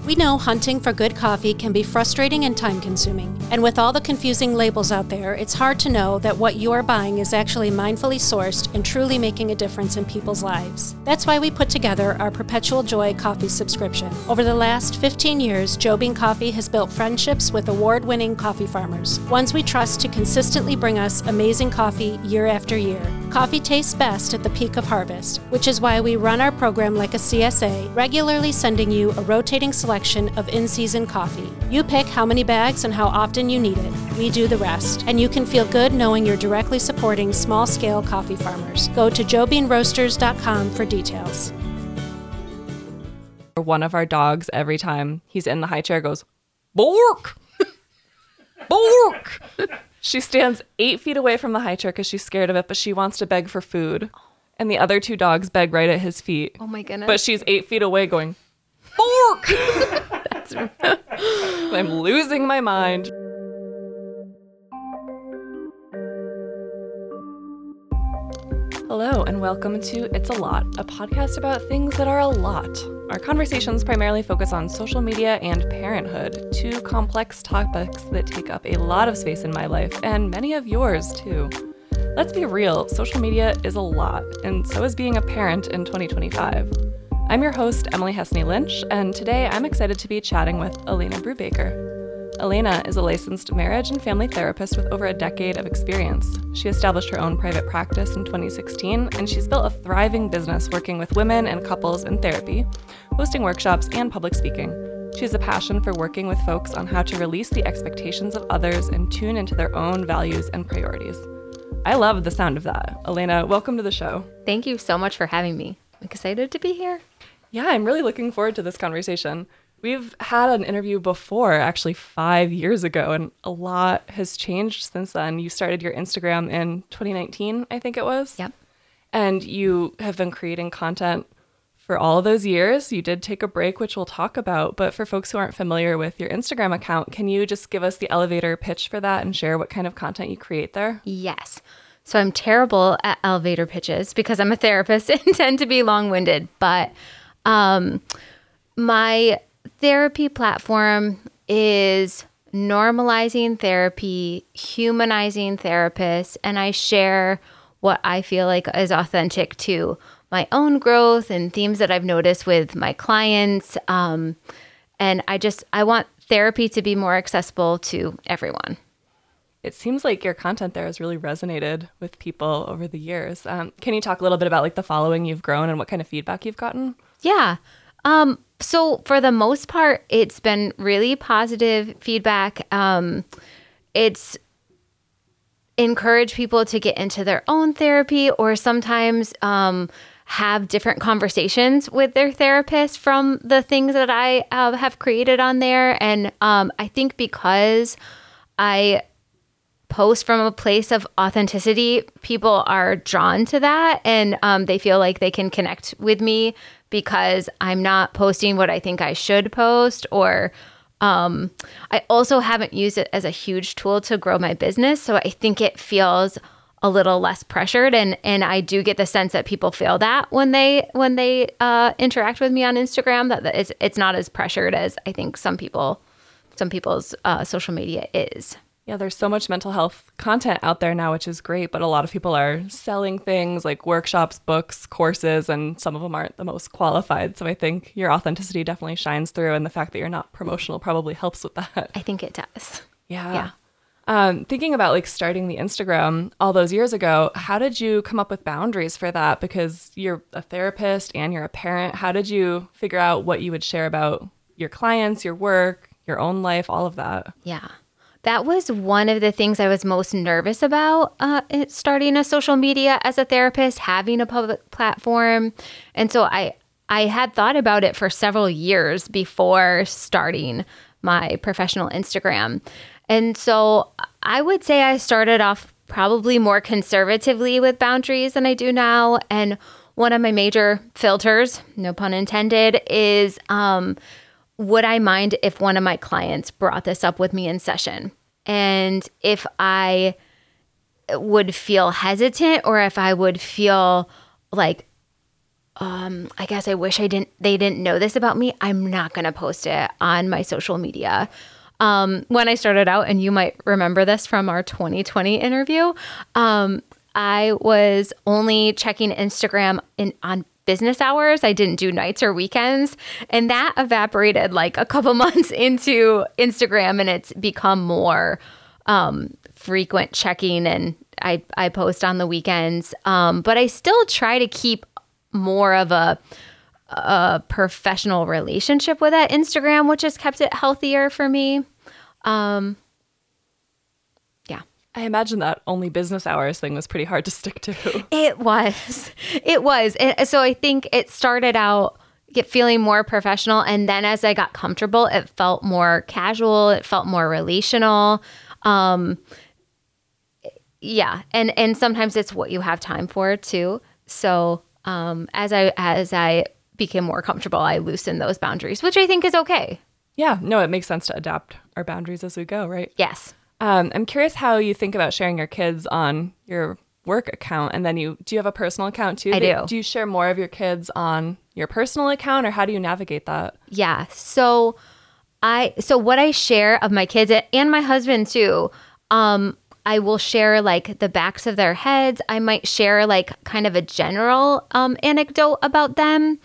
We know hunting for good coffee can be frustrating and time-consuming. And with all the confusing labels out there, it's hard to know that what you are buying is actually mindfully sourced and truly making a difference in people's lives. That's why we put together our Perpetual Joy coffee subscription. Over the last 15 years, Joe Bean Coffee has built friendships with award-winning coffee farmers, ones we trust to consistently bring us amazing coffee year after year. Coffee tastes best at the peak of harvest, which is why we run our program like a CSA, regularly sending you a rotating selection of in-season coffee. You pick how many bags and how often you need it. We do the rest. And you can feel good knowing you're directly supporting small-scale coffee farmers. Go to joebeanroasters.com for details. One of our dogs, every time he's in the high chair, goes, "Bork! Bork!" She stands 8 feet away from the high chair because she's scared of it, but she wants to beg for food. And the other 2 dogs beg right at his feet. Oh my goodness. But she's 8 feet away going, "Bork!" I'm losing my mind. Hello, and welcome to It's a Lot, a podcast about things that are a lot. Our conversations primarily focus on social media and parenthood, 2 complex topics that take up a lot of space in my life, and many of yours, too. Let's be real, social media is a lot, and so is being a parent in 2025. I'm your host, Emily Hesney Lynch, and today I'm excited to be chatting with Elena Brubaker. Elena is a licensed marriage and family therapist with over a decade of experience. She established her own private practice in 2016, and she's built a thriving business working with women and couples in therapy, hosting workshops, and public speaking. She has a passion for working with folks on how to release the expectations of others and tune into their own values and priorities. I love the sound of that. Elena, welcome to the show. Thank you so much for having me. I'm excited to be here. Yeah, I'm really looking forward to this conversation. We've had an interview before, actually 5 years ago, and a lot has changed since then. You started your Instagram in 2019, I think it was. Yep. And you have been creating content for all of those years. You did take a break, which we'll talk about. But for folks who aren't familiar with your Instagram account, can you just give us the elevator pitch for that and share what kind of content you create there? Yes. So I'm terrible at elevator pitches because I'm a therapist and tend to be long-winded. But my therapy platform is normalizing therapy, humanizing therapists, and I share what I feel like is authentic to my own growth and themes that I've noticed with my clients. And I want therapy to be more accessible to everyone. It seems like your content there has really resonated with people over the years. Can you talk a little bit about like the following you've grown and what kind of feedback you've gotten? Yeah. So for the most part, it's been really positive feedback. It's encouraged people to get into their own therapy or sometimes have different conversations with their therapist from the things that I have created on there. And I think because I post from a place of authenticity, people are drawn to that and they feel like they can connect with me because I'm not posting what I think I should post, or I also haven't used it as a huge tool to grow my business. So I think it feels a little less pressured, and I do get the sense that people feel that when they interact with me on Instagram, that it's not as pressured as I think some people's social media is. Yeah, there's so much mental health content out there now, which is great, but a lot of people are selling things like workshops, books, courses, and some of them aren't the most qualified. So I think your authenticity definitely shines through, and the fact that you're not promotional probably helps with that. I think it does. Yeah. Thinking about like starting the Instagram all those years ago, how did you come up with boundaries for that? Because you're a therapist and you're a parent. How did you figure out what you would share about your clients, your work, your own life, all of that? Yeah. That was one of the things I was most nervous about starting a social media as a therapist, having a public platform. And so I had thought about it for several years before starting my professional Instagram. And so I would say I started off probably more conservatively with boundaries than I do now. And one of my major filters, no pun intended, is would I mind if one of my clients brought this up with me in session? And if I would feel hesitant or if I would feel like I guess I wish they didn't know this about me. I'm not going to post it on my social media. When I started out, and you might remember this from our 2020 interview, I was only checking Instagram on business hours. I didn't do nights or weekends. And that evaporated like a couple months into Instagram, and it's become more frequent checking, and I post on the weekends. But I still try to keep more of a professional relationship with that Instagram, which has kept it healthier for me. Yeah. I imagine that only business hours thing was pretty hard to stick to. It was. So I think it started out feeling more professional. And then as I got comfortable, it felt more casual. It felt more relational. Yeah. And sometimes it's what you have time for too. So as I became more comfortable, I loosened those boundaries, which I think is okay. Yeah, no, it makes sense to adapt our boundaries as we go, right? Yes. I'm curious how you think about sharing your kids on your work account, and then do you have a personal account too? I do. Do you share more of your kids on your personal account, or how do you navigate that? Yeah. So what I share of my kids and my husband too, I will share like the backs of their heads. I might share like kind of a general anecdote about them.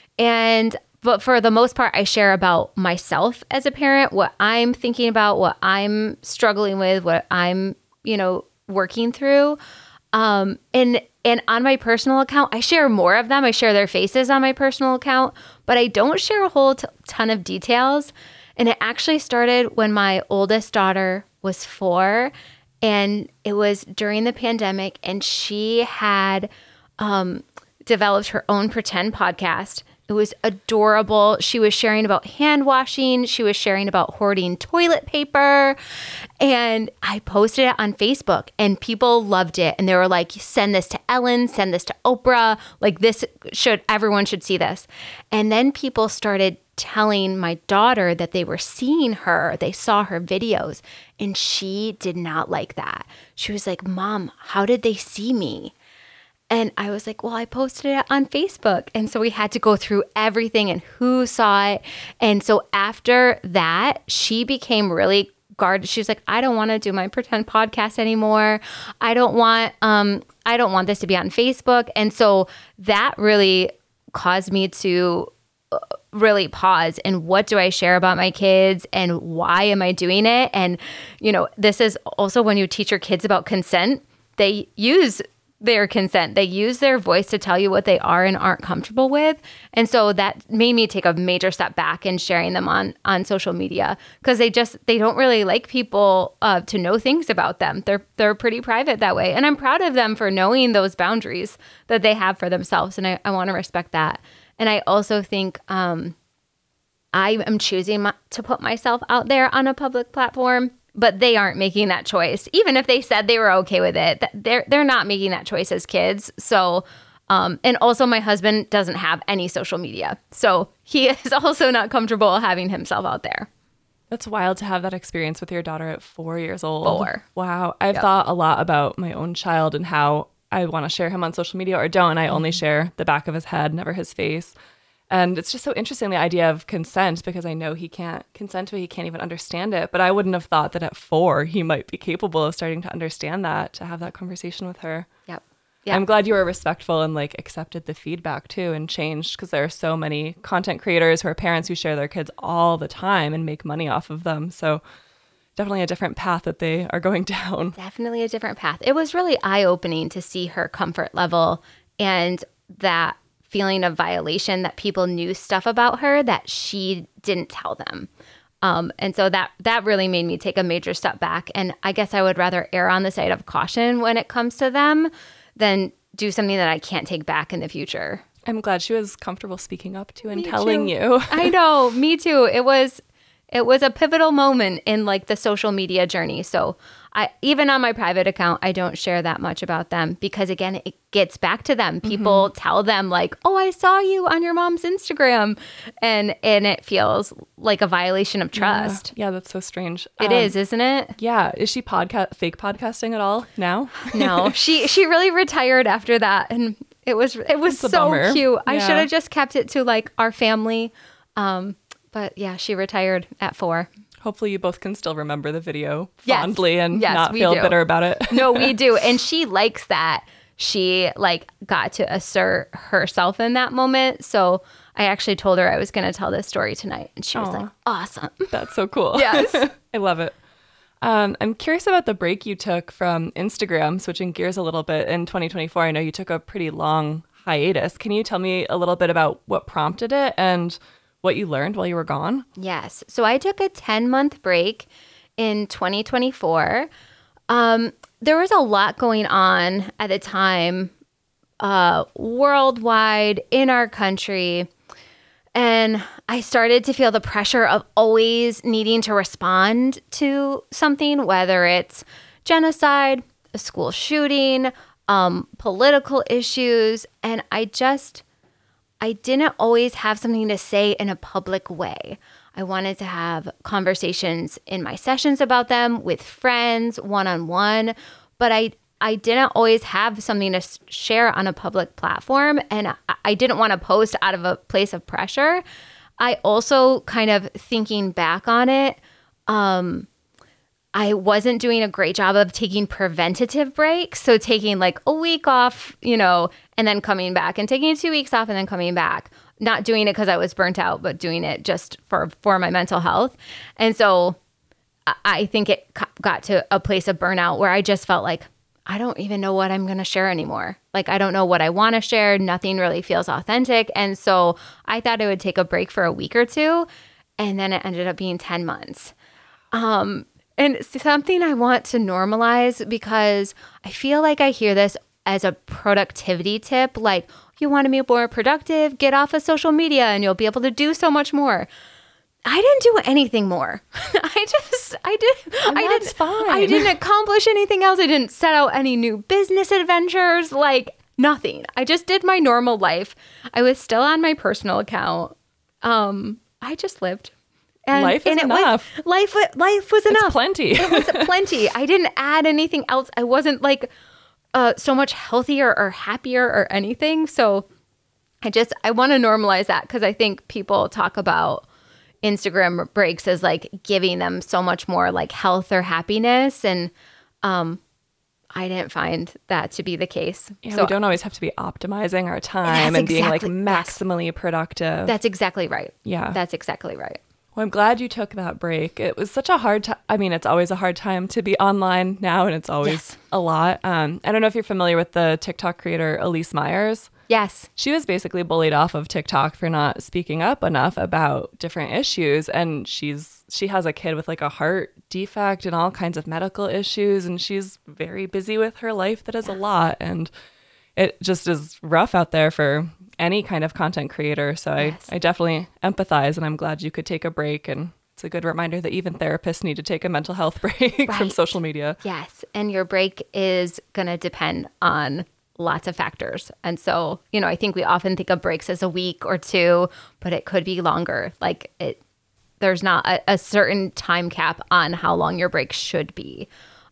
But for the most part, I share about myself as a parent, what I'm thinking about, what I'm struggling with, what I'm, working through. And on my personal account, I share more of them. I share their faces on my personal account, but I don't share a whole ton of details. And it actually started when my oldest daughter was 4. And it was during the pandemic, and she had developed her own pretend podcast. It was adorable. She was sharing about hand washing. She was sharing about hoarding toilet paper. And I posted it on Facebook, and people loved it. And they were like, send this to Ellen, send this to Oprah. Like everyone should see this. And then people started telling my daughter that they were seeing her. They saw her videos, and she did not like that. She was like, Mom, how did they see me? And I was like, well, I posted it on Facebook. And so we had to go through everything and who saw it. And so after that, she became really guarded. She's like, I don't want to do my pretend podcast anymore. I don't want this to be on Facebook. And so that really caused me to really pause. And what do I share about my kids, and why am I doing it? And, this is also when you teach your kids about consent, they use their consent. They use their voice to tell you what they are and aren't comfortable with. And so that made me take a major step back in sharing them on social media, because they don't really like people to know things about them. They're pretty private that way. And I'm proud of them for knowing those boundaries that they have for themselves. And I want to respect that. And I also think I am choosing to put myself out there on a public platform, but they aren't making that choice. Even if they said they were okay with it, they're not making that choice as kids. So, and also my husband doesn't have any social media. So he is also not comfortable having himself out there. That's wild to have that experience with your daughter at 4 years old. 4. Wow. I've thought a lot about my own child and how I want to share him on social media or don't. And I only share the back of his head, never his face. And it's just so interesting, the idea of consent, because I know he can't consent to it. He can't even understand it. But I wouldn't have thought that at 4, he might be capable of starting to understand that, to have that conversation with her. Yep. I'm glad you were respectful and accepted the feedback too and changed, because there are so many content creators who are parents who share their kids all the time and make money off of them. So definitely a different path that they are going down. Definitely a different path. It was really eye-opening to see her comfort level and that feeling of violation that people knew stuff about her that she didn't tell them. And so that really made me take a major step back. And I guess I would rather err on the side of caution when it comes to them than do something that I can't take back in the future. I'm glad she was comfortable speaking up to and Me telling too. you. I know, me too. It was a pivotal moment in the social media journey. So even on my private account, I don't share that much about them, because again, it gets back to them. People tell them oh, I saw you on your mom's Instagram, and it feels like a violation of trust. Yeah, that's so strange. It is, isn't it? Yeah. Is she fake podcasting at all now? No, she really retired after that. And It was a so bummer. cute. I Yeah. should have just kept it to like our family. But yeah, she retired at 4. Hopefully you both can still remember the video Yes. fondly and Yes, not we feel do. bitter about it. No, we do. And she likes that. She like got to assert herself in that moment. So I actually told her I was going to tell this story tonight. And she was like, awesome. That's so cool. Yes. I love it. I'm curious about the break you took from Instagram, switching gears a little bit in 2024. I know you took a pretty long hiatus. Can you tell me a little bit about what prompted it and what you learned while you were gone? Yes. So I took a 10-month break in 2024. There was a lot going on at the time, worldwide, in our country. And I started to feel the pressure of always needing to respond to something, whether it's genocide, a school shooting, political issues. And I didn't always have something to say in a public way. I wanted to have conversations in my sessions about them with friends, one-on-one, but I didn't always have something to share on a public platform, and I didn't want to post out of a place of pressure. I also, kind of thinking back on it, I wasn't doing a great job of taking preventative breaks. So taking like a week off, and then coming back, and taking 2 weeks off and then coming back. Not doing it because I was burnt out, but doing it just for my mental health. And so I think it got to a place of burnout where I just felt like, I don't even know what I'm going to share anymore. Like, I don't know what I want to share. Nothing really feels authentic. And so I thought I would take a break for a week or two. And then it ended up being 10 months. And it's something I want to normalize, because I feel like I hear this as a productivity tip. Like, you want to be more productive, get off of social media and you'll be able to do so much more. I didn't do anything more. That's fine. I didn't accomplish anything else. I didn't set out any new business adventures, like nothing. I just did my normal life. I was still on my personal account. I just lived. And, Life is enough. Life was enough. It's plenty. It was plenty. I didn't add anything else. I wasn't like so much healthier or happier or anything. So I want to normalize that, because I think people talk about Instagram breaks as like giving them so much more like health or happiness. And I didn't find that to be the case. Yeah, So we don't always have to be optimizing our time and being like exactly- maximally productive. that's exactly right. Yeah. That's exactly right. Well, I'm glad you took that break. It was such a hard time. I mean, it's always a hard time to be online now, and it's always Yes. a lot. I don't know if you're familiar with the TikTok creator Elise Myers. Yes. She was basically bullied off of TikTok for not speaking up enough about different issues. And she has a kid with like a heart defect and all kinds of medical issues. And she's very busy with her life. That is a lot. And it just is rough out there for any kind of content creator. So Yes. I definitely empathize, and I'm glad you could take a break. And it's a good reminder that even therapists need to take a mental health break from Right. social media. Yes. And your break is going to depend on lots of factors. And so, I think we often think of breaks as a week or two, but it could be longer. Like there's not a certain time cap on how long your break should be.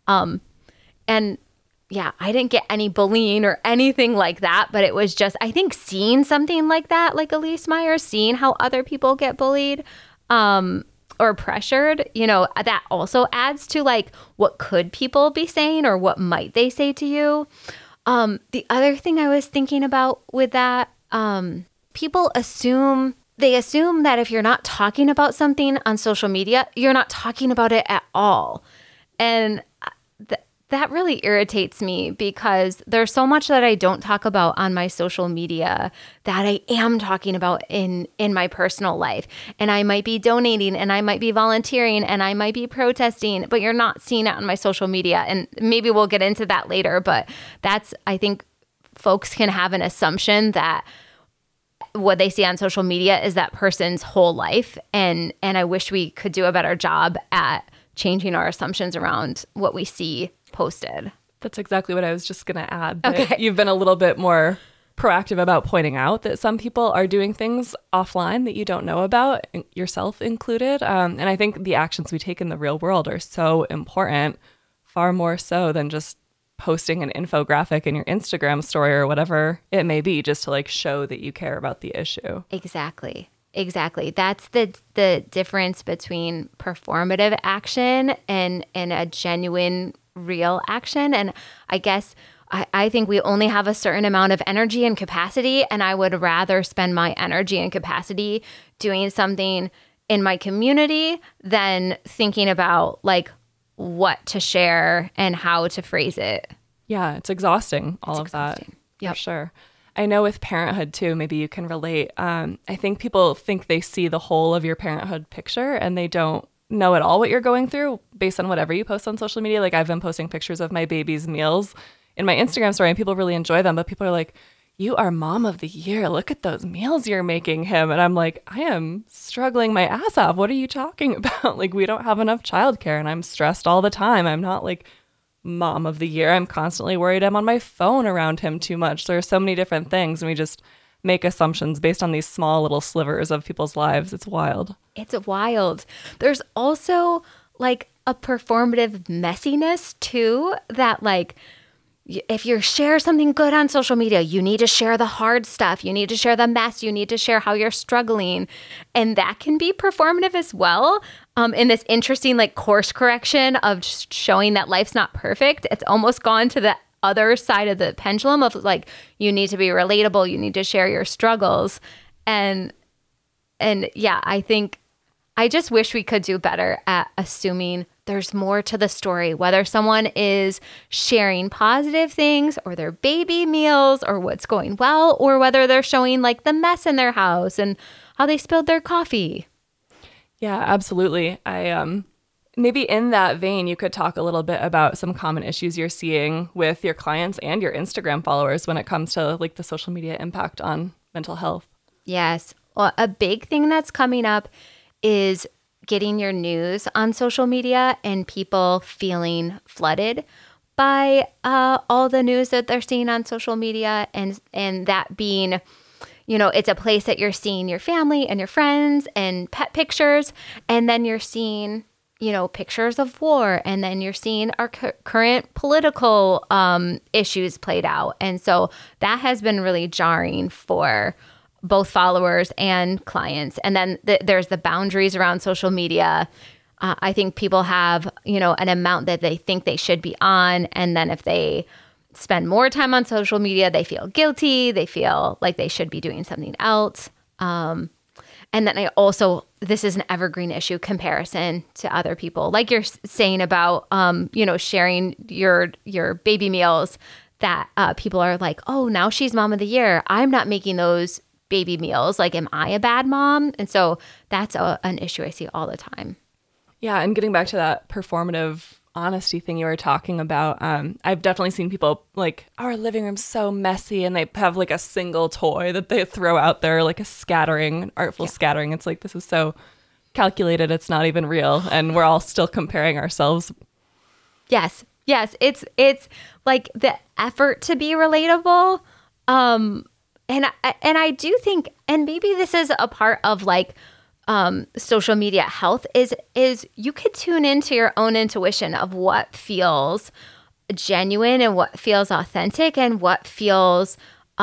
And yeah, I didn't get any bullying or anything like that, but it was just, I think, seeing something like that, like Elise Myers, seeing how other people get bullied, or pressured, that also adds to like, what could people be saying, or what might they say to you? The other thing I was thinking about with that, people assume that if you're not talking about something on social media, you're not talking about it at all. And that really irritates me, because there's so much that I don't talk about on my social media that I am talking about in my personal life. And I might be donating, and I might be volunteering, and I might be protesting, but you're not seeing it on my social media. And maybe we'll get into that later, but I think folks can have an assumption that what they see on social media is that person's whole life. And I wish we could do a better job at changing our assumptions around what we see posted. That's exactly what I was just going to add. That Okay. You've been a little bit more proactive about pointing out that some people are doing things offline that you don't know about, yourself included. And I think the actions we take in the real world are so important, far more so than just posting an infographic in your Instagram story or whatever it may be, just to like show that you care about the issue. Exactly. That's the difference between performative action and a genuine, real action. And I guess I think we only have a certain amount of energy and capacity, and I would rather spend my energy and capacity doing something in my community than thinking about like what to share and how to phrase it. Yeah, it's exhausting, all of that. Yep. For sure. I know with parenthood too, maybe you can relate. I think people think they see the whole of your parenthood picture and they don't know at all what you're going through based on whatever you post on social media. Like I've been posting pictures of my baby's meals in my Instagram story and people really enjoy them, but people are like, you are mom of the year. Look at those meals you're making him. And I'm like, I am struggling my ass off. What are you talking about? Like, we don't have enough childcare and I'm stressed all the time. I'm not like mom of the year. I'm constantly worried I'm on my phone around him too much. There are so many different things and we just make assumptions based on these small little slivers of people's lives. It's wild. It's wild. There's also like a performative messiness too, that like if you share something good on social media, you need to share the hard stuff. You need to share the mess. You need to share how you're struggling. And that can be performative as well. In this interesting like course correction of just showing that life's not perfect. It's almost gone to the other side of the pendulum of like, you need to be relatable. You need to share your struggles. And yeah, I just wish we could do better at assuming there's more to the story, whether someone is sharing positive things or their baby meals or what's going well, or whether they're showing like the mess in their house and how they spilled their coffee. Yeah, absolutely. Maybe in that vein, you could talk a little bit about some common issues you're seeing with your clients and your Instagram followers when it comes to like the social media impact on mental health. Yes. Well, a big thing that's coming up is getting your news on social media and people feeling flooded by all the news that they're seeing on social media, and that being, you know, it's a place that you're seeing your family and your friends and pet pictures, and then you're seeing, you know, pictures of war, and then you're seeing our current political issues played out. And so that has been really jarring for both followers and clients. And then there's the boundaries around social media. I think people have, you know, an amount that they think they should be on. And then if they spend more time on social media, they feel guilty. They feel like they should be doing something else. And then this is an evergreen issue, comparison to other people. Like you're saying about, you know, sharing your baby meals, that people are like, oh, now she's mom of the year. I'm not making those baby meals. Like, am I a bad mom? And so that's an issue I see all the time. Yeah. And getting back to that performative honesty thing you were talking about, I've definitely seen people like, our living room's so messy, and they have like a single toy that they throw out there, like a scattering, artful scattering. It's like, this is so calculated. It's not even real. And we're all still comparing ourselves. Yes. It's like the effort to be relatable. And I do think, and maybe this is a part of like social media health, is you could tune into your own intuition of what feels genuine and what feels authentic and what feels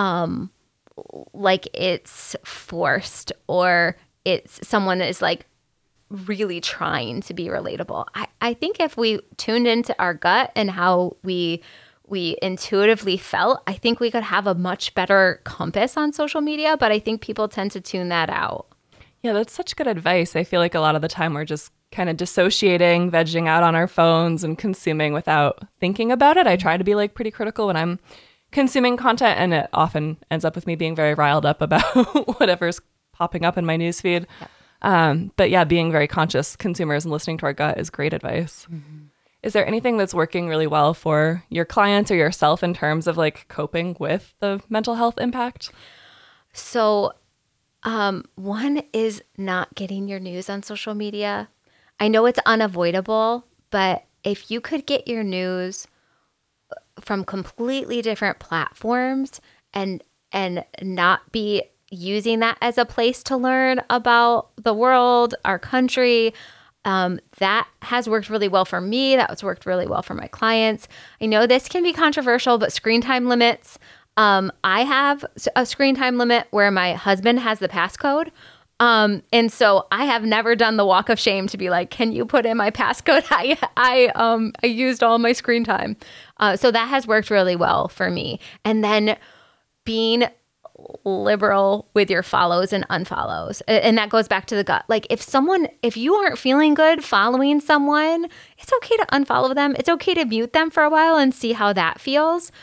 like it's forced, or it's someone is like really trying to be relatable. I think if we tuned into our gut and how we intuitively felt, I think we could have a much better compass on social media, but I think people tend to tune that out. Yeah, that's such good advice. I feel like a lot of the time we're just kind of dissociating, vegging out on our phones and consuming without thinking about it. I try to be like pretty critical when I'm consuming content, and it often ends up with me being very riled up about whatever's popping up in my newsfeed. Yeah. But yeah, being very conscious consumers and listening to our gut is great advice. Mm-hmm. Is there anything that's working really well for your clients or yourself in terms of like coping with the mental health impact? So one is not getting your news on social media. I know it's unavoidable, but if you could get your news from completely different platforms and not be using that as a place to learn about the world, our country, That has worked really well for me. That's worked really well for my clients. I know this can be controversial, but screen time limits. I have a screen time limit where my husband has the passcode. And so I have never done the walk of shame to be like, can you put in my passcode? I used all my screen time. So that has worked really well for me. And then being liberal with your follows and unfollows. And that goes back to the gut. Like if you aren't feeling good following someone, it's okay to unfollow them. It's okay to mute them for a while and see how that feels.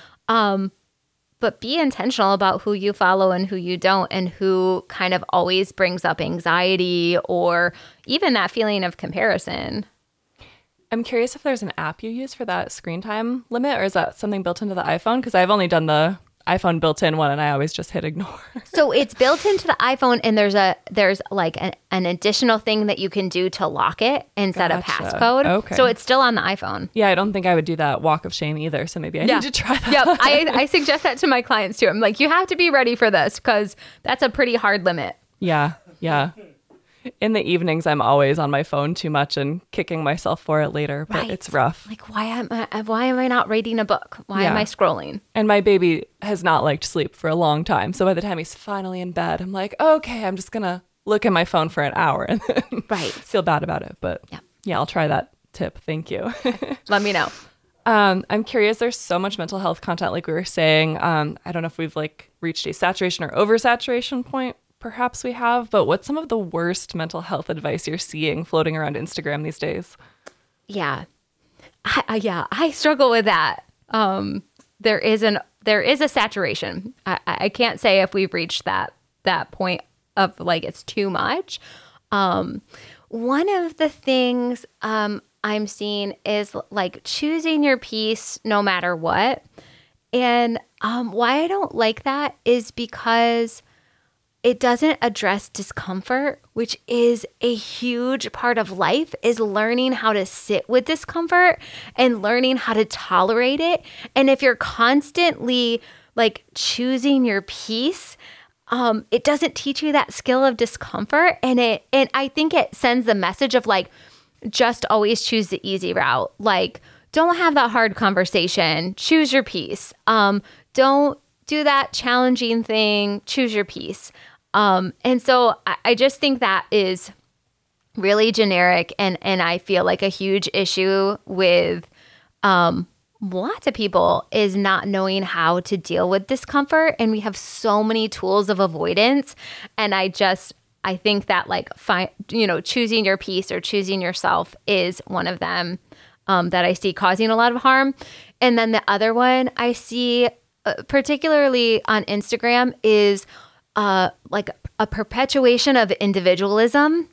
But be intentional about who you follow and who you don't, and who kind of always brings up anxiety or even that feeling of comparison. I'm curious if there's an app you use for that screen time limit, or is that something built into the iPhone? Because I've only done the iPhone built-in one, and I always just hit ignore. So it's built into the iPhone, and there's like an additional thing that you can do to lock it and set a passcode. Okay. So it's still on the iPhone. Yeah, I don't think I would do that walk of shame either. So maybe I need to try that. Yep, I suggest that to my clients too. I'm like, you have to be ready for this because that's a pretty hard limit. Yeah. In the evenings, I'm always on my phone too much and kicking myself for it later, but It's rough. Like, why am I not reading a book? Why am I scrolling? And my baby has not liked sleep for a long time. So by the time he's finally in bed, I'm like, okay, I'm just going to look at my phone for an hour and then feel bad about it. But yeah, I'll try that tip. Thank you. Let me know. I'm curious, there's so much mental health content, like we were saying. I don't know if we've reached a saturation or oversaturation point. Perhaps we have, but what's some of the worst mental health advice you're seeing floating around Instagram these days? Yeah. I struggle with that. There is a saturation. I can't say if we've reached that point of it's too much. One of the things I'm seeing is choosing your peace no matter what. And why I don't like that is because it doesn't address discomfort, which is a huge part of life, is learning how to sit with discomfort and learning how to tolerate it. And if you're constantly choosing your peace, it doesn't teach you that skill of discomfort. And I think it sends the message of just always choose the easy route. Don't have that hard conversation. Choose your peace. Don't do that challenging thing. Choose your peace. And so I just think that is really generic. And I feel like a huge issue with lots of people is not knowing how to deal with discomfort. And we have so many tools of avoidance. And I think that choosing your peace or choosing yourself is one of them that I see causing a lot of harm. And then the other one I see particularly on Instagram is a perpetuation of individualism.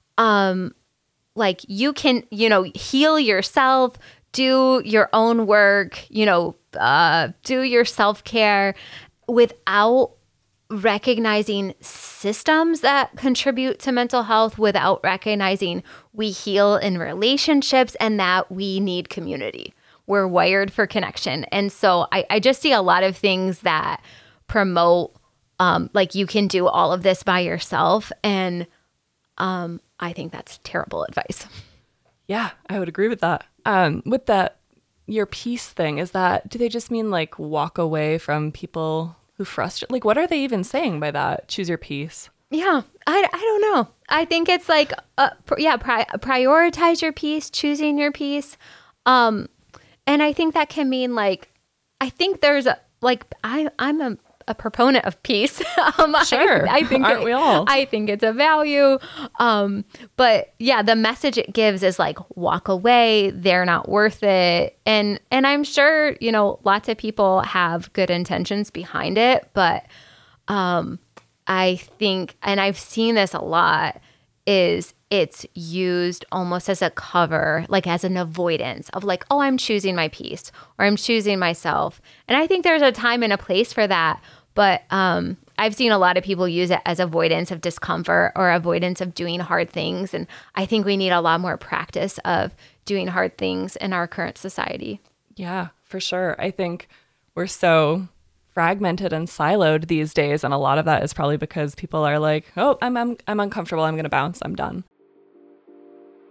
You can, heal yourself, do your own work, do your self-care without recognizing systems that contribute to mental health, without recognizing we heal in relationships and that we need community. We're wired for connection. And so I just see a lot of things that promote you can do all of this by yourself. And I think that's terrible advice. Yeah, I would agree with that. With that, your peace thing, do they just mean walk away from people who frustrate? What are they even saying by that? Choose your peace. Yeah, I don't know. I think it's prioritize your peace, choosing your peace. And I think that can mean I think there's I'm a proponent of peace. Sure. I think aren't we all? I think it's a value. But yeah, the message it gives is walk away. They're not worth it. And I'm sure, lots of people have good intentions behind it, but I think, and I've seen this a lot, is it's used almost as a cover, as an avoidance of oh, I'm choosing my peace or I'm choosing myself. And I think there's a time and a place for that. But I've seen a lot of people use it as avoidance of discomfort or avoidance of doing hard things. And I think we need a lot more practice of doing hard things in our current society. Yeah, for sure. I think we're so fragmented and siloed these days. And a lot of that is probably because people are oh, I'm uncomfortable. I'm going to bounce. I'm done.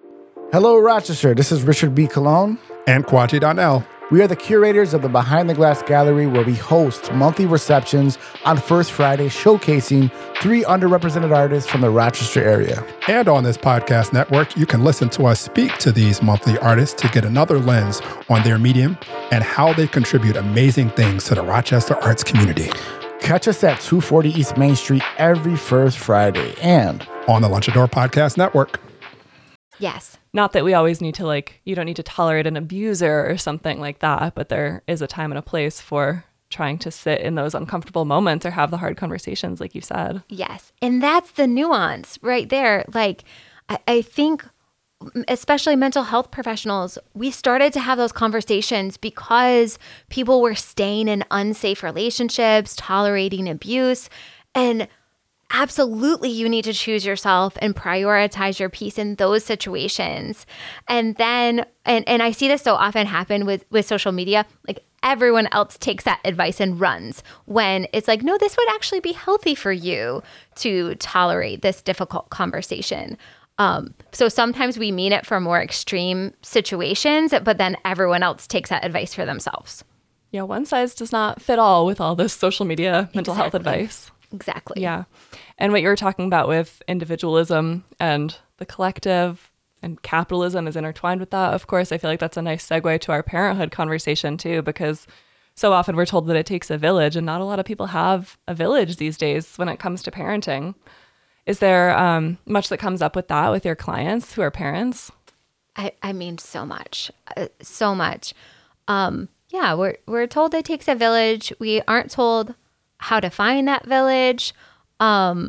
Hello, Rochester. This is Richard B. Colon. And Kwaji Donnell. We are the curators of the Behind the Glass Gallery, where we host monthly receptions on First Friday, showcasing 3 underrepresented artists from the Rochester area. And on this podcast network, you can listen to us speak to these monthly artists to get another lens on their medium and how they contribute amazing things to the Rochester arts community. Catch us at 240 East Main Street every first Friday and on the Lunchador Podcast Network. Yes. Not that we always need to you don't need to tolerate an abuser or something like that, but there is a time and a place for trying to sit in those uncomfortable moments or have the hard conversations, like you said. Yes. And that's the nuance right there. I think, especially mental health professionals, we started to have those conversations because people were staying in unsafe relationships, tolerating abuse, and absolutely, you need to choose yourself and prioritize your peace in those situations. And then, and I see this so often happen with social media, everyone else takes that advice and runs when it's no, this would actually be healthy for you to tolerate this difficult conversation. So sometimes we mean it for more extreme situations, but then everyone else takes that advice for themselves. Yeah, one size does not fit all with all this social media mental health advice. Exactly. Yeah. And what you were talking about with individualism and the collective and capitalism is intertwined with that. Of course, I feel like that's a nice segue to our parenthood conversation too, because so often we're told that it takes a village and not a lot of people have a village these days when it comes to parenting. Is there much that comes up with that with your clients who are parents? I mean, so much. So much. Yeah, we're told it takes a village. We aren't told how to find that village, how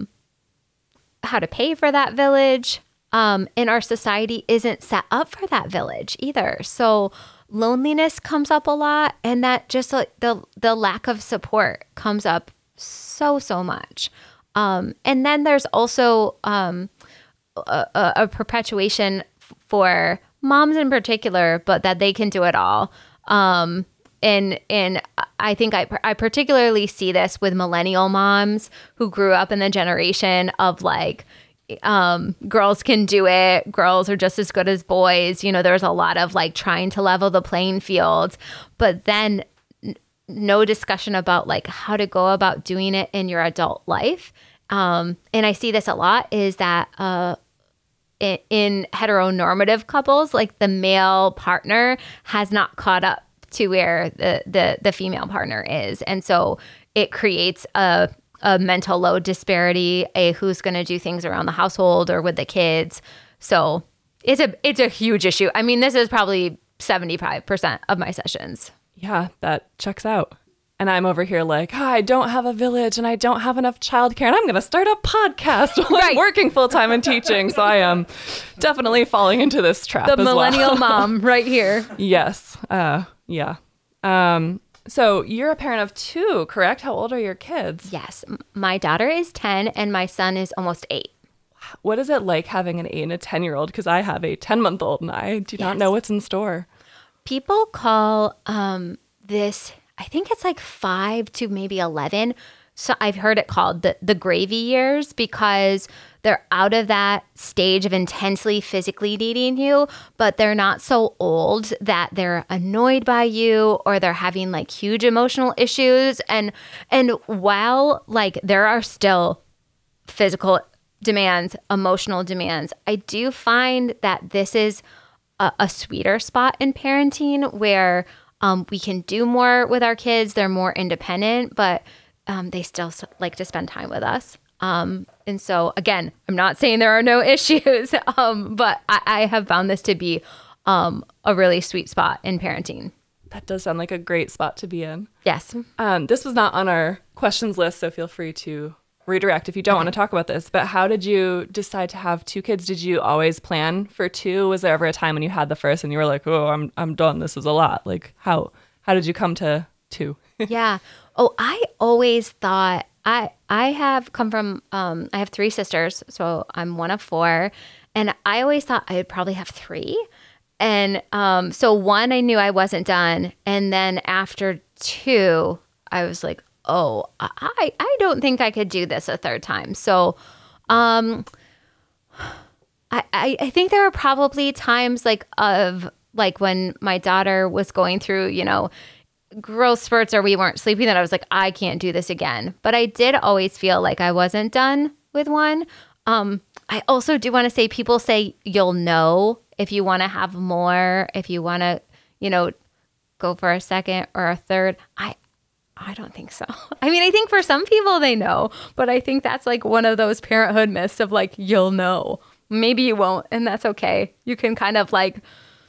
to pay for that village. And our society isn't set up for that village either. So loneliness comes up a lot, and that just the lack of support comes up so much. And then there's also a perpetuation for moms in particular, but that they can do it all. And I think I particularly see this with millennial moms who grew up in the generation of girls can do it. Girls are just as good as boys. There's a lot of trying to level the playing field, but then no discussion about how to go about doing it in your adult life. And I see this a lot is that in heteronormative couples, the male partner has not caught up to where the female partner is. And so it creates a mental load disparity, who's going to do things around the household or with the kids. So it's a huge issue. I mean, this is probably 75% of my sessions. Yeah, that checks out. And I'm over here I don't have a village and I don't have enough childcare and I'm going to start a podcast while I'm working full time and teaching. So I am definitely falling into this trap the as well. The millennial mom right here. Yes. Yeah. So you're a parent of 2, correct? How old are your kids? Yes. My daughter is 10 and my son is almost 8. What is it like having an 8 and a 10-year-old? Because I have a 10-month-old and I do not know what's in store. People call this, I think it's 5 to maybe 11. So I've heard it called the gravy years because they're out of that stage of intensely physically needing you, but they're not so old that they're annoyed by you or they're having huge emotional issues. And while there are still physical demands, emotional demands, I do find that this is a sweeter spot in parenting where we can do more with our kids. They're more independent, but they still like to spend time with us. And so, again, I'm not saying there are no issues, but I have found this to be a really sweet spot in parenting. That does sound like a great spot to be in. Yes. This was not on our questions list, so feel free to redirect if you don't want to talk about this. But how did you decide to have 2 kids? Did you always plan for 2? Was there ever a time when you had the first and you were like, oh, I'm done. This is a lot. How did you come to 2? Yeah. Oh, I always thought I have come from, I have 3 sisters, so I'm one of 4. And I always thought I would probably have 3. And so 1, I knew I wasn't done. And then after 2, I was like, oh, I don't think I could do this a 3rd time. So I I think there are probably times like when my daughter was going through, growth spurts or we weren't sleeping, that I was like, I can't do this again. But I did always feel like I wasn't done with one. I also do want to say, people say you'll know if you want to have more, if you want to, go for a second or a third. I don't think so. I mean, I think for some people they know, but I think that's like one of those parenthood myths of like, you'll know. Maybe you won't, and that's okay. You can kind of like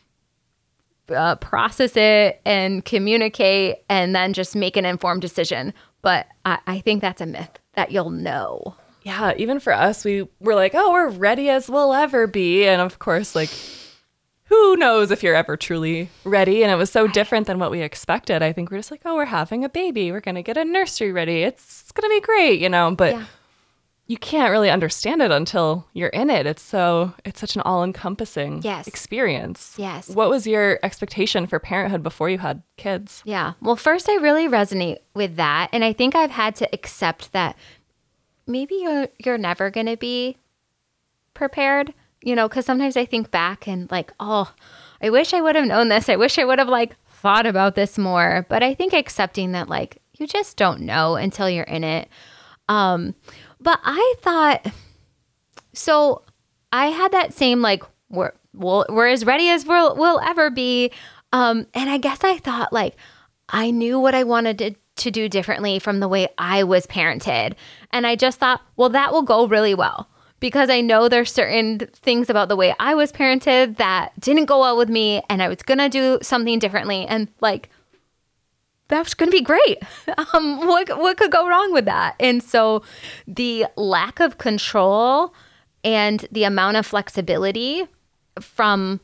process it and communicate and then just make an informed decision. But I think that's a myth that you'll know. Yeah, even for us, we were like, oh, we're ready as we'll ever be. And of course, like, who knows if you're ever truly ready? And it was so different than what we expected. I think we're just like, oh, we're having a baby. We're going to get a nursery ready. It's going to be great, But you can't really understand it until you're in it. It's such an all-encompassing experience. Yes. What was your expectation for parenthood before you had kids? Yeah. Well, first, I really resonate with that. And I think I've had to accept that maybe you're never going to be prepared, because sometimes I think back and like, oh, I wish I would have known this. I wish I would have like thought about this more. But I think accepting that like you just don't know until you're in it. But I thought, so I had that same like, we're as ready as we'll ever be. And I guess I thought like, I knew what I wanted to do differently from the way I was parented. And I just thought, well, that will go really well. Because I know there's certain things about the way I was parented that didn't go well with me, and I was going to do something differently. And like, that's going to be great. What could go wrong with that? And so the lack of control and the amount of flexibility from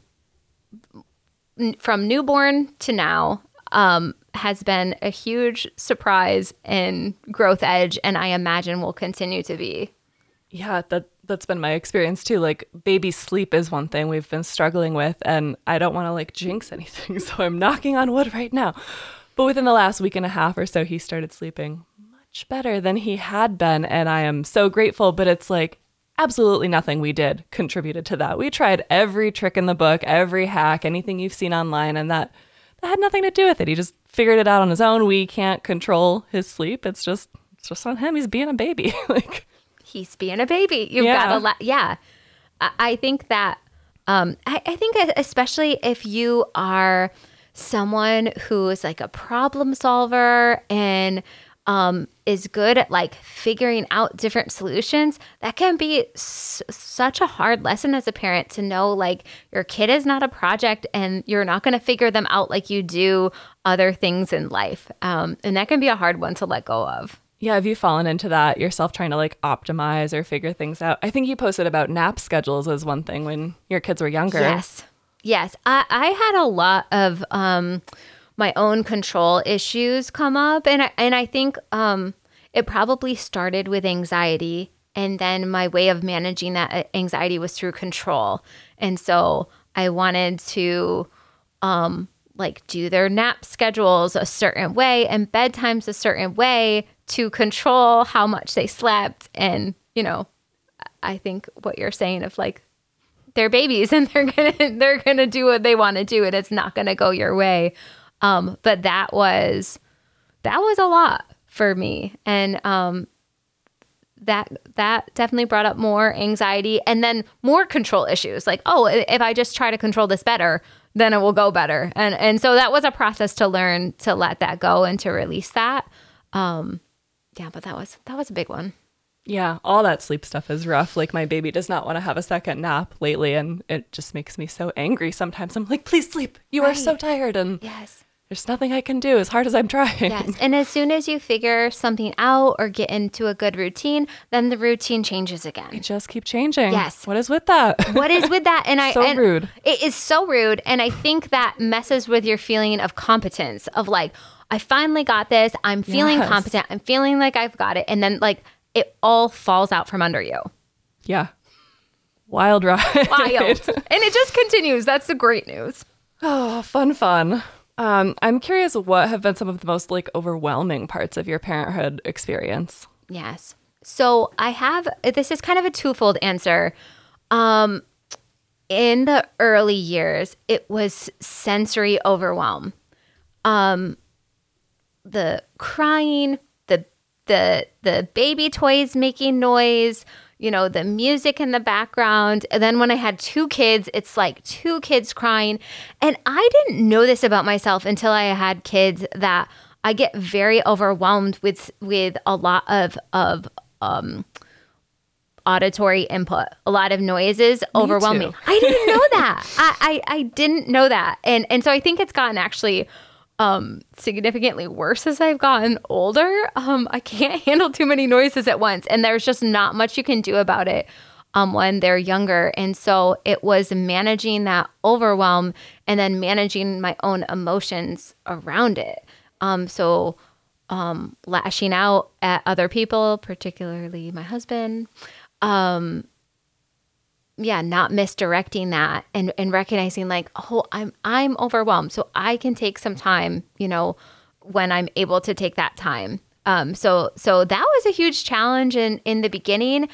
newborn to now has been a huge surprise and growth edge, and I imagine will continue to be. Yeah, that's been my experience too. Like, baby sleep is one thing we've been struggling with, and I don't want to like jinx anything, so I'm knocking on wood right now. But within the last week and a half or so, he started sleeping much better than he had been, and I am so grateful. But it's like absolutely nothing we did contributed to that. We tried every trick in the book, every hack, anything you've seen online, and that had nothing to do with it. He just figured it out on his own. We can't control his sleep. It's just on him. He's being a baby. Like, he's being a baby. You've got to yeah. I think that I think especially if you are someone who is like a problem solver and is good at like figuring out different solutions, that can be such a hard lesson as a parent to know like your kid is not a project and you're not going to figure them out like you do other things in life. And that can be a hard one to let go of. Yeah, have you fallen into that yourself, trying to like optimize or figure things out? I think you posted about nap schedules as one thing when your kids were younger. Yes. I had a lot of my own control issues come up. And I think it probably started with anxiety. And then my way of managing that anxiety was through control. And so I wanted to like do their nap schedules a certain way and bedtimes a certain way to control how much they slept. And, I think what you're saying of like, they're babies and they're gonna do what they want to do and it's not gonna go your way. But that was a lot for me. And that definitely brought up more anxiety and then more control issues. Like, oh, if I just try to control this better, then it will go better. And so that was a process to learn to let that go and to release that. Yeah, but that was a big one. Yeah, all that sleep stuff is rough. Like, my baby does not want to have a second nap lately, and it just makes me so angry sometimes. I'm like, please sleep. You are so tired, and there's nothing I can do as hard as I'm trying. Yes, and as soon as you figure something out or get into a good routine, then the routine changes again. They just keep changing. Yes. What is with that? What is with that? And rude. It is so rude, and I think that messes with your feeling of competence, of like, I finally got this. I'm feeling competent. I'm feeling like I've got it. And then like it all falls out from under you. Yeah. Wild ride. Wild. And it just continues. That's the great news. Oh, fun. I'm curious, what have been some of the most like overwhelming parts of your parenthood experience? Yes. So this is kind of a twofold answer. in the early years, it was sensory overwhelm. The crying, the baby toys making noise, the music in the background. And then when I had 2 kids, it's like 2 kids crying. And I didn't know this about myself until I had kids, that I get very overwhelmed with a lot of auditory input, a lot of noises overwhelm me. I didn't know that. I didn't know that. And so I think it's gotten actually significantly worse as I've gotten older. I can't handle too many noises at once, and there's just not much you can do about it when they're younger. And so it was managing that overwhelm and then managing my own emotions around it. So lashing out at other people, particularly my husband. Not misdirecting that and recognizing like, oh, I'm overwhelmed. So I can take some time, when I'm able to take that time. So that was a huge challenge in the beginning.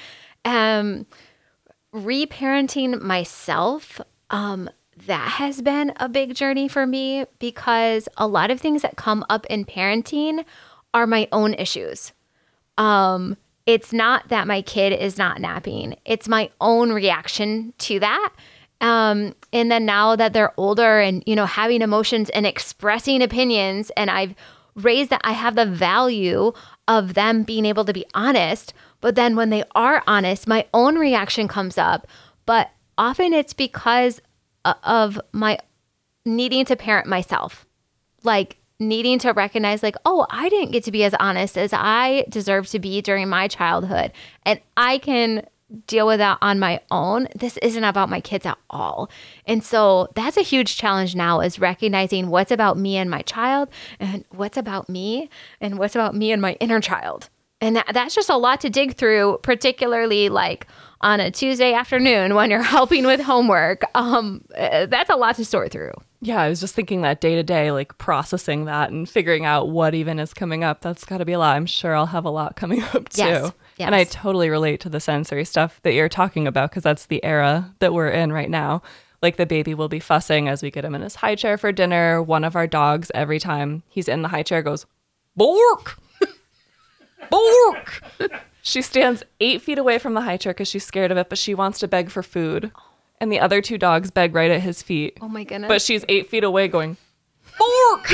Reparenting myself, that has been a big journey for me, because a lot of things that come up in parenting are my own issues. It's not that my kid is not napping. It's my own reaction to that. And then now that they're older and, having emotions and expressing opinions, and I've raised that, I have the value of them being able to be honest. But then when they are honest, my own reaction comes up. But often it's because of my needing to parent myself. Like, needing to recognize like, oh, I didn't get to be as honest as I deserve to be during my childhood. And I can deal with that on my own. This isn't about my kids at all. And so that's a huge challenge now, is recognizing what's about me and my child, and what's about me and what's about me and my inner child. And that's just a lot to dig through, particularly like on a Tuesday afternoon when you're helping with homework. That's a lot to sort through. Yeah, I was just thinking that day to day, like processing that and figuring out what even is coming up. That's got to be a lot. I'm sure I'll have a lot coming up too. Yes. And I totally relate to the sensory stuff that you're talking about, because that's the era that we're in right now. Like, the baby will be fussing as we get him in his high chair for dinner. One of our dogs, every time he's in the high chair, goes, "Bork! Bork!" She stands 8 feet away from the high chair because she's scared of it, but she wants to beg for food. And the other 2 dogs beg right at his feet. Oh my goodness. But she's 8 feet away going, "Bork!"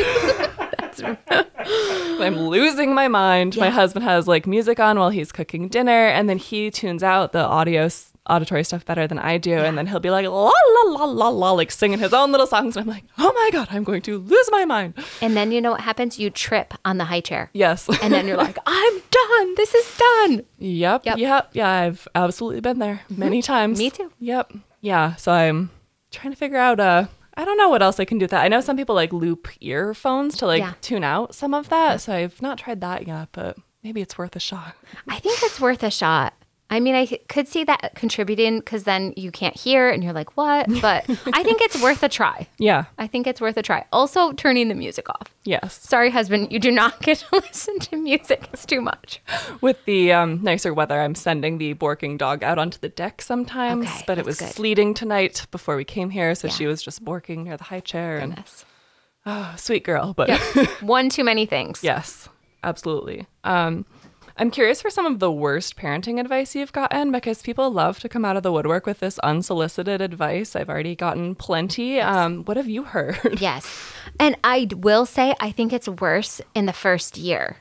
I'm losing my mind. Yeah. My husband has like music on while he's cooking dinner, and then he tunes out the auditory stuff better than I do. Yeah. And then he'll be like, la, la, la, la, la, like singing his own little songs. And I'm like, oh my God, I'm going to lose my mind. And then you know what happens? You trip on the high chair. Yes. And then you're like, I'm done. This is done. Yep. Yeah, I've absolutely been there many times. Me too. Yep. Yeah. So I'm trying to figure out, I don't know what else I can do with that. I know some people like loop earphones to like tune out some of that. So I've not tried that yet, but maybe it's worth a shot. I think it's worth a shot. I mean, I could see that contributing, because then you can't hear and you're like, what? But I think it's worth a try. Yeah. I think it's worth a try. Also, turning the music off. Yes. Sorry, husband, you do not get to listen to music. It's too much. With the nicer weather, I'm sending the borking dog out onto the deck sometimes. Okay, but it was sleeting tonight before we came here, so she was just borking near the high chair. Goodness. And sweet girl. But one too many things. Yes, absolutely. I'm curious for some of the worst parenting advice you've gotten, because people love to come out of the woodwork with this unsolicited advice. I've already gotten plenty. What have you heard? Yes. And I will say, I think it's worse in the first year.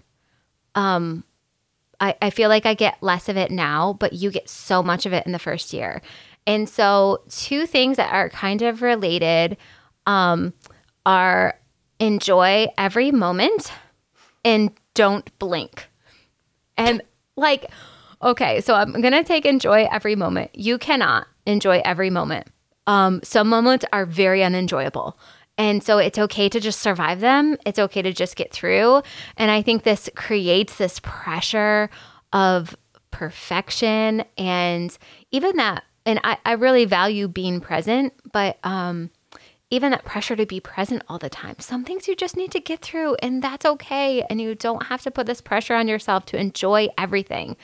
I feel like I get less of it now, but you get so much of it in the first year. And so 2 things that are kind of related are enjoy every moment and don't blink. And like, okay, so I'm going to take enjoy every moment. You cannot enjoy every moment. Some moments are very unenjoyable. And so it's okay to just survive them. It's okay to just get through. And I think this creates this pressure of perfection, and even that, and I really value being present, but even that pressure to be present all the time. Some things you just need to get through, and that's okay. And you don't have to put this pressure on yourself to enjoy everything.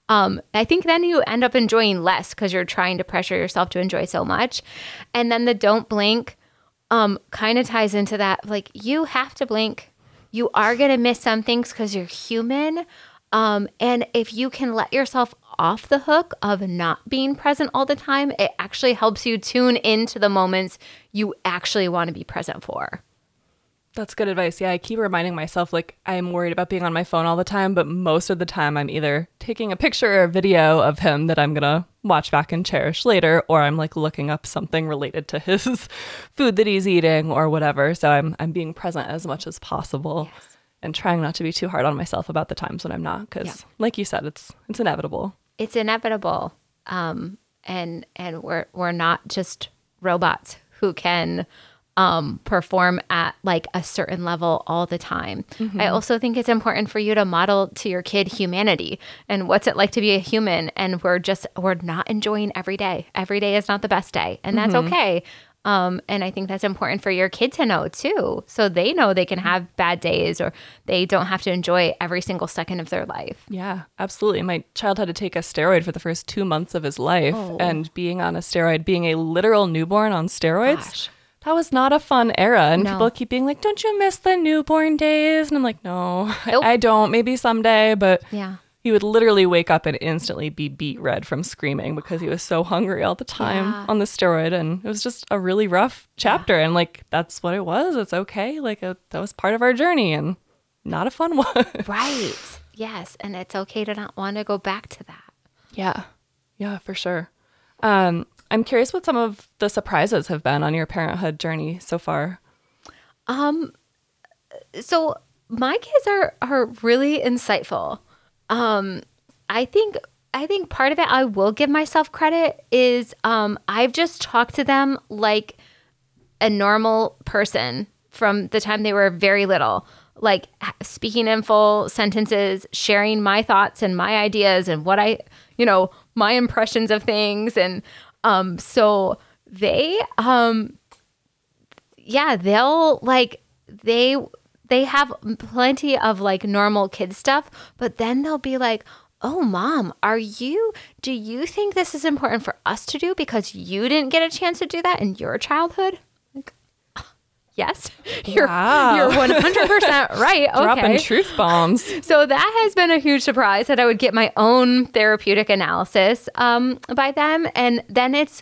I think then you end up enjoying less because you're trying to pressure yourself to enjoy so much. And then the don't blink kind of ties into that. Like, you have to blink. You are going to miss some things because you're human. And if you can let yourself off the hook of not being present all the time, it actually helps you tune into the moments you actually want to be present for. That's good advice. Yeah, I keep reminding myself, like, I'm worried about being on my phone all the time, but most of the time I'm either taking a picture or a video of him that I'm going to watch back and cherish later, or I'm like looking up something related to his food that he's eating or whatever. So I'm being present as much as possible. Yes. And trying not to be too hard on myself about the times when I'm not, because like you said, it's inevitable. It's inevitable. And we're not just robots who can perform at like a certain level all the time. Mm-hmm. I also think it's important for you to model to your kid humanity and what's it like to be a human. And we're not enjoying every day. Every day is not the best day, and that's okay. And I think that's important for your kid to know too. So they know they can have bad days, or they don't have to enjoy every single second of their life. Yeah, absolutely. My child had to take a steroid for the first 2 months of his life. And being on a steroid, being a literal newborn on steroids, Gosh. that was not a fun era. And No. people keep being like, don't you miss the newborn days? And I'm like, no, Nope. I don't. Maybe someday. But Yeah. he would literally wake up and instantly be beet red from screaming because he was so hungry all the time on the steroid. And it was just a really rough chapter. And like, that's what it was. It's okay. Like, that was part of our journey and not a fun one. Right. Yes. And it's okay to not want to go back to that. Yeah. Yeah, for sure. I'm curious what some of the surprises have been on your parenthood journey so far. So my kids are really insightful. I think part of it, I will give myself credit, is I've just talked to them like a normal person from the time they were very little, like speaking in full sentences, sharing my thoughts and my ideas and what my impressions of things. And so they they'll like they have plenty of like normal kid stuff, but then they'll be like, oh, Mom, do you think this is important for us to do because you didn't get a chance to do that in your childhood? Like, yes, you're 100% right. Okay. Dropping truth bombs. So that has been a huge surprise, that I would get my own therapeutic analysis by them. And then it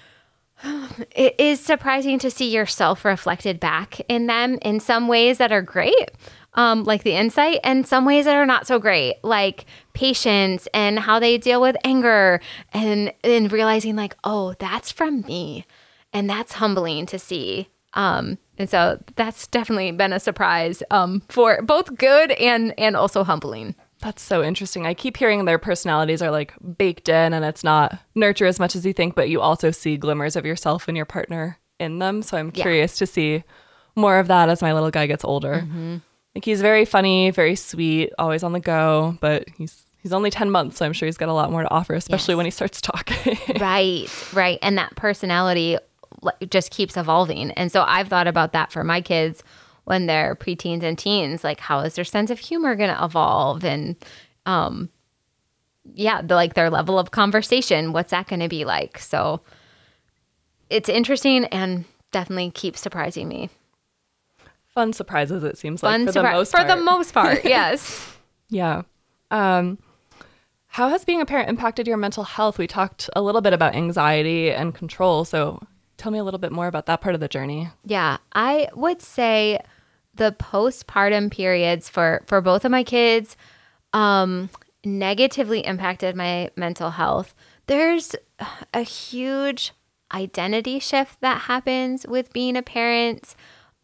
is surprising to see yourself reflected back in them in some ways that are great, like the insight, and some ways that are not so great, like patience and how they deal with anger, and realizing like, oh, that's from me. And that's humbling to see. And so that's definitely been a surprise for both good and also humbling. That's so interesting. I keep hearing their personalities are like baked in and it's not nurture as much as you think, but you also see glimmers of yourself and your partner in them. So I'm curious to see more of that as my little guy gets older. Mm-hmm. Like, he's very funny, very sweet, always on the go, but he's only 10 months, so I'm sure he's got a lot more to offer, especially when he starts talking. Right. And that personality just keeps evolving. And so I've thought about that for my kids when they're preteens and teens, like, how is their sense of humor going to evolve? And their level of conversation, what's that going to be like? So it's interesting and definitely keeps surprising me. Fun surprises, it seems like, for the most part. Yes. Yeah. How has being a parent impacted your mental health? We talked a little bit about anxiety and control, so tell me a little bit more about that part of the journey. Yeah, I would say the postpartum periods for both of my kids negatively impacted my mental health. There's a huge identity shift that happens with being a parent,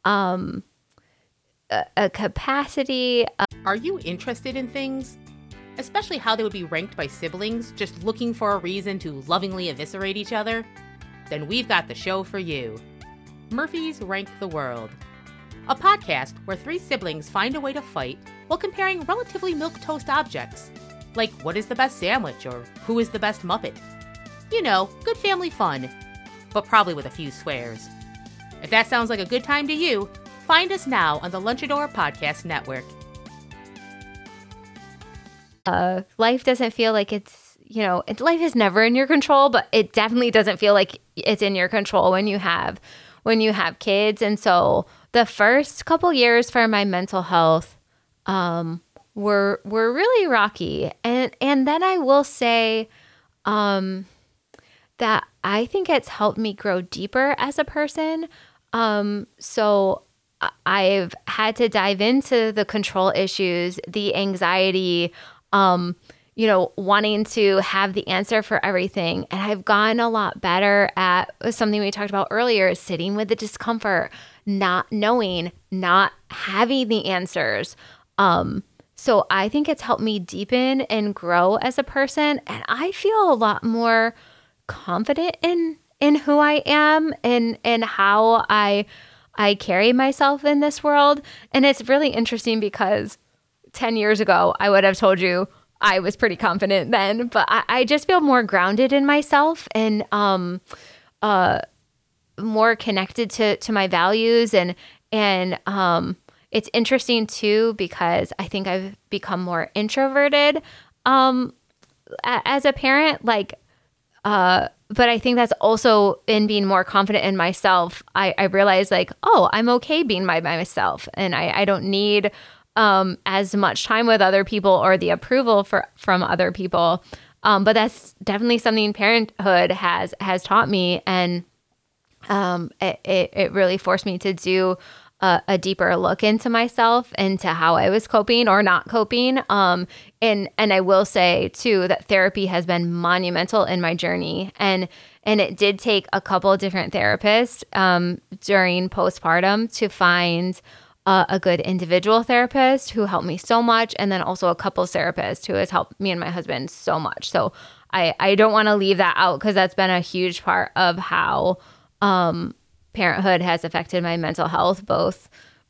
a capacity. Are you interested in things? Especially how they would be ranked by siblings, just looking for a reason to lovingly eviscerate each other? Then we've got the show for you. Murphy's Rank the World. A podcast where three siblings find a way to fight while comparing relatively milquetoast objects. Like, what is the best sandwich, or who is the best Muppet? You know, good family fun, but probably with a few swears. If that sounds like a good time to you, find us now on the Lunchador Podcast Network. Life doesn't feel like it's, life is never in your control, but it definitely doesn't feel like it's in your control when you have kids. And so the first couple years for my mental health were really rocky. And then I will say that I think it's helped me grow deeper as a person. So I've had to dive into the control issues, the anxiety, wanting to have the answer for everything. And I've gotten a lot better at something we talked about earlier, sitting with the discomfort, not knowing, not having the answers. So I think it's helped me deepen and grow as a person. And I feel a lot more confident in who I am and how I carry myself in this world. And it's really interesting because 10 years ago, I would have told you I was pretty confident then, but I just feel more grounded in myself and more connected to my values. And it's interesting too, because I think I've become more introverted as a parent, but I think that's also in being more confident in myself. I realized I'm okay being by myself, and I don't need as much time with other people or the approval from other people. But that's definitely something parenthood has taught me, and it really forced me to do a deeper look into myself, into how I was coping or not coping. And I will say too that therapy has been monumental in my journey, and it did take a couple of different therapists during postpartum to find a good individual therapist who helped me so much, and then also a couples therapist who has helped me and my husband so much. So I don't want to leave that out, because that's been a huge part of how parenthood has affected my mental health, both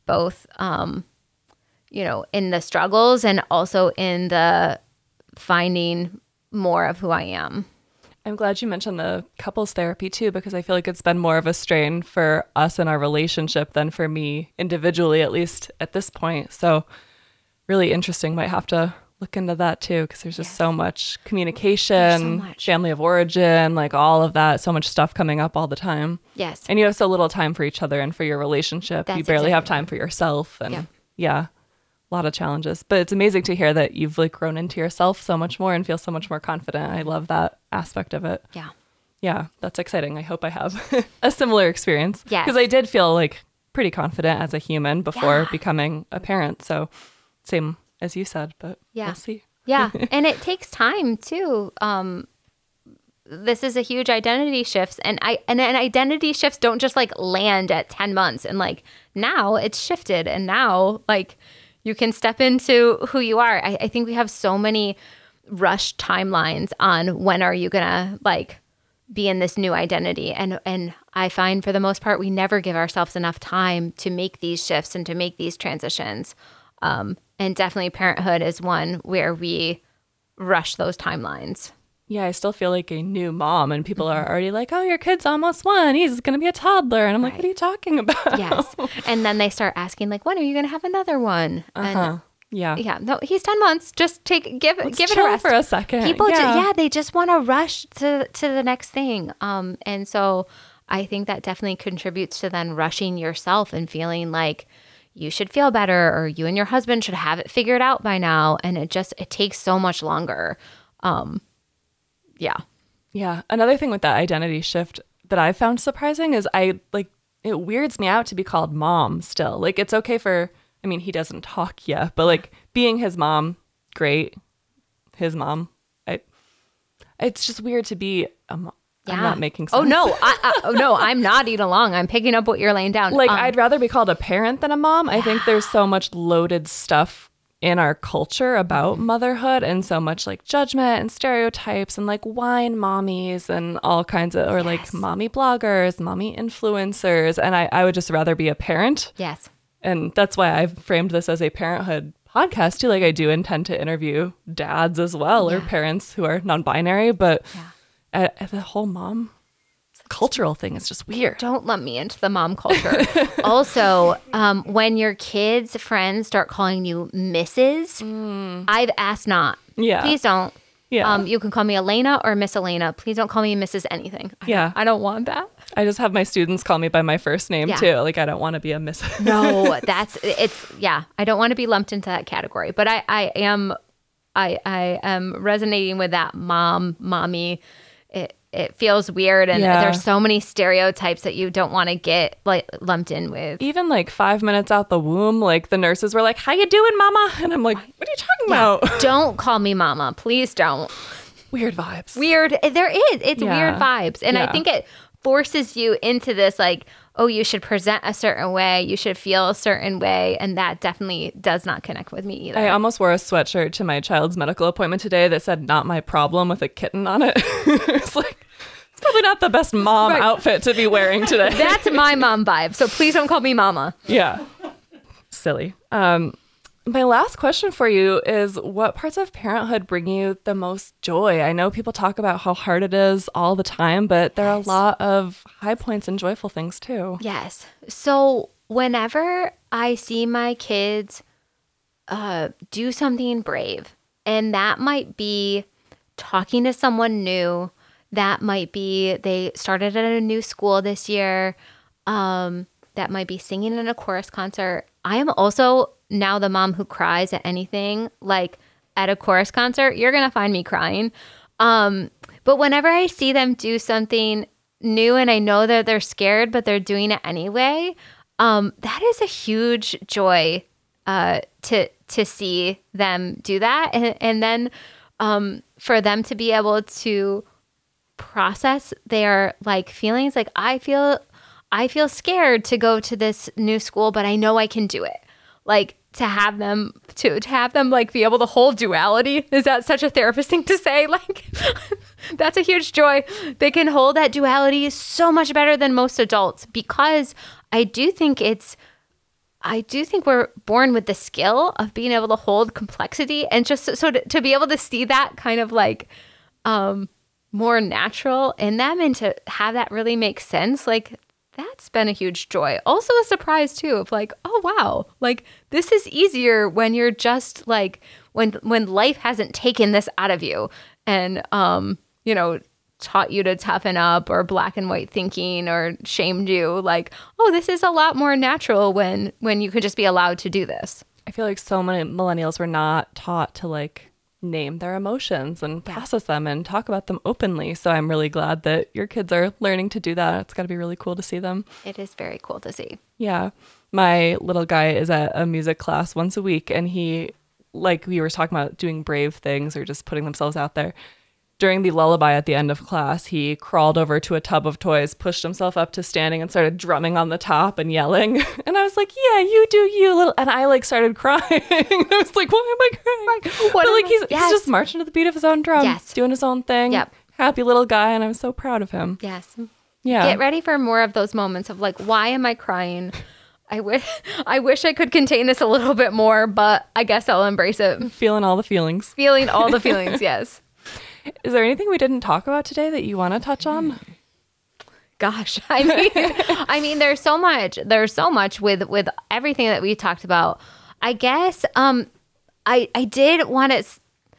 in the struggles and also in the finding more of who I am. I'm glad you mentioned the couples therapy too, because I feel like it's been more of a strain for us in our relationship than for me individually, at least at this point. So really interesting. Might have to look into that too, because there's just so much communication, family of origin, all of that, so much stuff coming up all the time. Yes. And you have so little time for each other and for your relationship. You barely have time for yourself. And a lot of challenges. But it's amazing to hear that you've grown into yourself so much more and feel so much more confident. I love that aspect of it. Yeah. Yeah, that's exciting. I hope I have a similar experience. Yes. Because I did feel pretty confident as a human before becoming a parent. So same as you said, but we'll see. Yeah. And it takes time too. This is a huge identity shifts, and identity shifts don't just land at 10 months and now it's shifted, and now you can step into who you are. I think we have so many rushed timelines on when are you gonna be in this new identity, and I find for the most part we never give ourselves enough time to make these shifts and to make these transitions. And definitely parenthood is one where we rush those timelines. Yeah, I still feel like a new mom, and people are already oh, your kid's almost 1. He's going to be a toddler. And I'm what are you talking about? Yes. And then they start asking when are you going to have another one? And yeah. No, he's 10 months. Just give it a rest for a second. People, they just want to rush to the next thing. And so I think that definitely contributes to then rushing yourself and feeling you should feel better, or you and your husband should have it figured out by now. And it takes so much longer. Yeah. Another thing with that identity shift that I found surprising is it weirds me out to be called mom still. It's okay he doesn't talk yet, but being his mom, great. His mom. It's just weird to be a mom. Yeah. I'm not making sense. Oh, no. No, I'm nodding along. I'm picking up what you're laying down. I'd rather be called a parent than a mom. I think there's so much loaded stuff in our culture about motherhood, and so much judgment and stereotypes and wine mommies and all kinds of, or mommy bloggers, mommy influencers. And I would just rather be a parent. Yes. And that's why I've framed this as a parenthood podcast too. I do intend to interview dads as well, or parents who are non-binary, but the whole mom cultural thing is just weird. Don't lump me into the mom culture. Also, when your kids' friends start calling you Mrs., I've asked not. Yeah. Please don't. Yeah. You can call me Elena or Miss Elena. Please don't call me Mrs. anything. I don't want that. I just have my students call me by my first name too. Like I don't want to be a Miss. No, I don't want to be lumped into that category. But I am resonating with that mommy. It feels weird, and there's so many stereotypes that you don't want to get like lumped in with. Even like 5 minutes out the womb, like the nurses were like, "How you doing, mama?" And I'm like, "What are you talking about?" Don't call me mama, please don't. Weird vibes. Weird. There is. It's weird vibes, and I think it forces you into this like, oh, you should present a certain way, you should feel a certain way, and that definitely does not connect with me either. I almost wore a sweatshirt to my child's medical appointment today that said "Not my problem" with a kitten on it. It's like, it's probably not the best mom outfit to be wearing today. That's my mom vibe, so please don't call me mama. Yeah. Silly. My last question for you is, what parts of parenthood bring you the most joy? I know people talk about how hard it is all the time, but there are a lot of high points and joyful things too. Yes. So whenever I see my kids do something brave, and that might be talking to someone new, that might be they started at a new school this year, that might be singing in a chorus concert. I am also now the mom who cries at anything, like at a chorus concert, you're going to find me crying. But whenever I see them do something new and I know that they're scared, but they're doing it anyway, that is a huge joy to see them do that. And then for them to be able to process their like feelings, like I feel scared to go to this new school, but I know I can do it. Like to have them like be able to hold duality. Is that such a therapist thing to say? Like that's a huge joy. They can hold that duality so much better than most adults, because I do think we're born with the skill of being able to hold complexity, and just so to be able to see that kind of like more natural in them, and to have that really make sense, like that's been a huge joy. Also a surprise too of like, oh wow, like this is easier when you're just like when life hasn't taken this out of you and taught you to toughen up or black and white thinking or shamed you. Like, oh, this is a lot more natural when you could just be allowed to do this. I feel like so many millennials were not taught to like name their emotions and process them and talk about them openly. So I'm really glad that your kids are learning to do that. It's got to be really cool to see them. It is very cool to see. Yeah. My little guy is at a music class once a week, and he, like we were talking about doing brave things or just putting themselves out there. During the lullaby at the end of class, he crawled over to a tub of toys, pushed himself up to standing, and started drumming on the top and yelling. And I was like, yeah, you do you, little. And I like started crying. I was like, why am I crying? But like he's just marching to the beat of his own drum, doing his own thing. Yep. Happy little guy, and I'm so proud of him. Yes. Yeah. Get ready for more of those moments of like, why am I crying? I wish I could contain this a little bit more, but I guess I'll embrace it. Feeling all the feelings. Feeling all the feelings, yes. Is there anything we didn't talk about today that you want to touch on? Gosh, I mean, there's so much with everything that we talked about. I guess I did want to.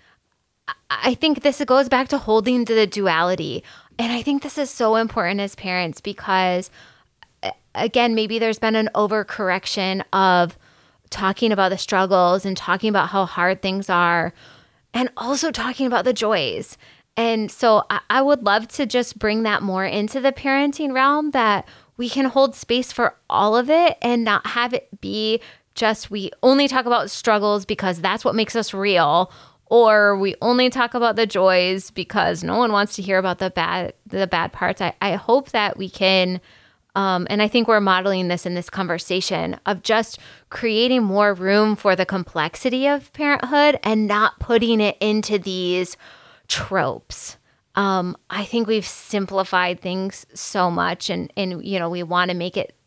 I think this goes back to holding to the duality, and I think this is so important as parents because, again, maybe there's been an overcorrection of talking about the struggles and talking about how hard things are, and also talking about the joys. And so I would love to just bring that more into the parenting realm, that we can hold space for all of it and not have it be just we only talk about struggles because that's what makes us real, or we only talk about the joys because no one wants to hear about the bad parts. I hope that we can, and I think we're modeling this in this conversation of just creating more room for the complexity of parenthood and not putting it into these tropes. I think we've simplified things so much, and we want to make it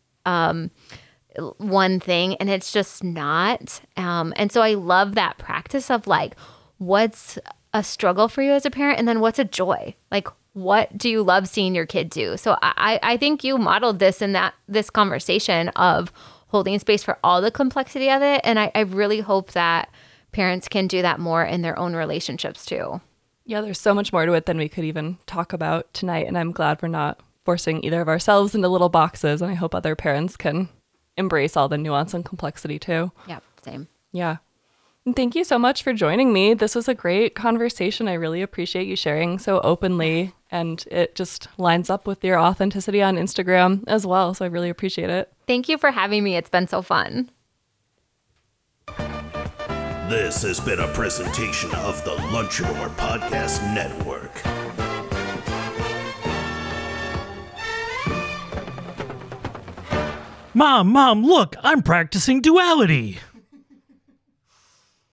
one thing, and it's just not. And so I love that practice of like, what's a struggle for you as a parent, and then what's a joy? Like, what do you love seeing your kid do? So I think you modeled this in this conversation of holding space for all the complexity of it. And I really hope that parents can do that more in their own relationships too. Yeah, there's so much more to it than we could even talk about tonight. And I'm glad we're not forcing either of ourselves into little boxes. And I hope other parents can embrace all the nuance and complexity too. Yeah, same. Yeah. And thank you so much for joining me. This was a great conversation. I really appreciate you sharing so openly. And it just lines up with your authenticity on Instagram as well. So I really appreciate it. Thank you for having me. It's been so fun. This has been a presentation of the Lunchador Podcast Network. Mom, look, I'm practicing duality.